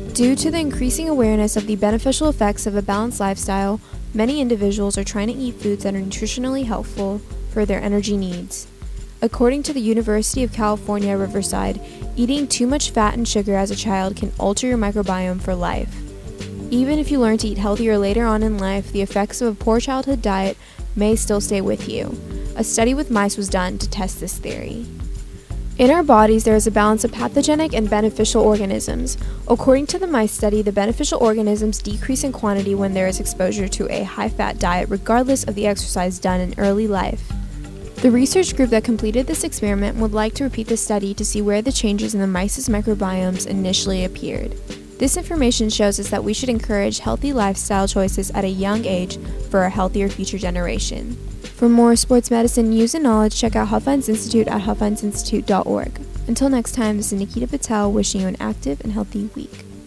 Due to the increasing awareness of the beneficial effects of a balanced lifestyle, many individuals are trying to eat foods that are nutritionally helpful for their energy needs. According to the University of California, Riverside, eating too much fat and sugar as a child can alter your microbiome for life. Even if you learn to eat healthier later on in life, the effects of a poor childhood diet may still stay with you. A study with mice was done to test this theory. In our bodies, there is a balance of pathogenic and beneficial organisms. According to the mice study, the beneficial organisms decrease in quantity when there is exposure to a high-fat diet, regardless of the exercise done in early life. The research group that completed this experiment would like to repeat the study to see where the changes in the mice's microbiomes initially appeared. This information shows us that we should encourage healthy lifestyle choices at a young age for a healthier future generation. For more sports medicine news and knowledge, check out Huffines Institute at huffhinesinstitute.org. Until next time, this is Nikita Patel wishing you an active and healthy week.